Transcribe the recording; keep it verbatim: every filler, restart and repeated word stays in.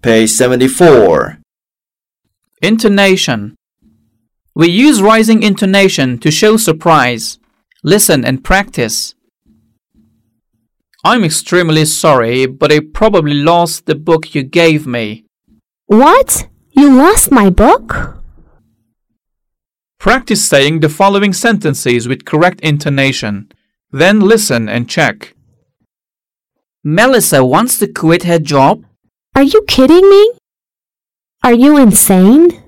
Page seventy-four. Intonation. We use rising intonation to show surprise. Listen and practice. I'm extremely sorry, but I probably lost the book you gave me. What? You lost my book? Practice saying the following sentences with correct intonation. Then listen and check. Melissa wants to quit her job. Are you kidding me? Are you insane?